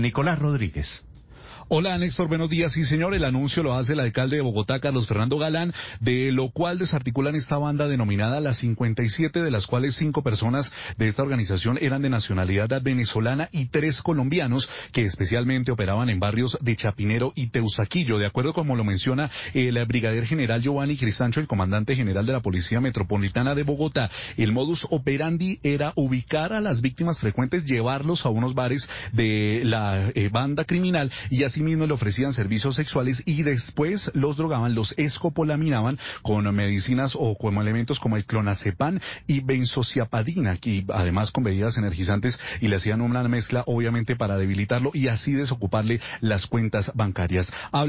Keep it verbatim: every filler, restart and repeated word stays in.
Nicolás Rodríguez. Hola, Néstor, buenos días. Sí, señor, el anuncio lo hace el alcalde de Bogotá, Carlos Fernando Galán, de lo cual desarticulan esta banda denominada Las cincuenta y siete, de las cuales cinco personas de esta organización eran de nacionalidad venezolana y tres colombianos que especialmente operaban en barrios de Chapinero y Teusaquillo. De acuerdo como lo menciona el brigadier general Giovanni Cristancho, el comandante general de la Policía Metropolitana de Bogotá, el modus operandi era ubicar a las víctimas frecuentes, llevarlos a unos bares de la eh, banda criminal y así mismo le ofrecían servicios sexuales y después los drogaban, los escopolaminaban con medicinas o como elementos como el clonazepam y benzodiazepina, que además con bebidas energizantes, y le hacían una mezcla obviamente para debilitarlo y así desocuparle las cuentas bancarias.